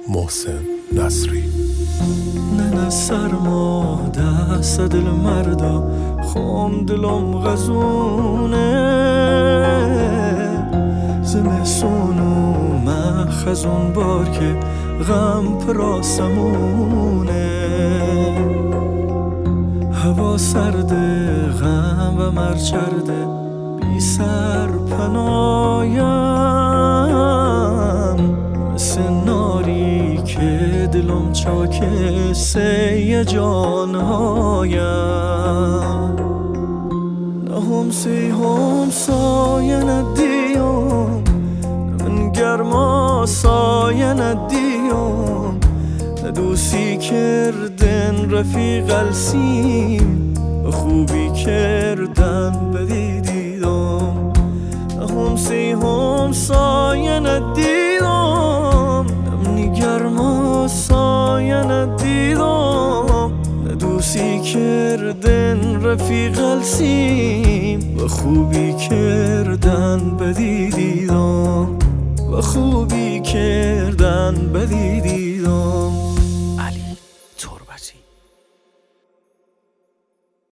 محسن نصری. نه سرما دست دل مردا خام دلم غزونه، زمستون اومد خزون بار که غم پراسمونه، هوا سرده غم و مرچرده بی سر پنایم، مثل ناری که دلم چاکه سی جانهایم. نهم سایه ندیم من گرما سایه ندیم، ندوسی کردن رفیق السیم و خوبی کردن بدی دیدم. نهم سایه ندیدم من گرما سایه ندیدم، ندوسی کردن رفیق السیم و خوبی کردن بدی دیدم، و خوبی کردن بدی دیدم.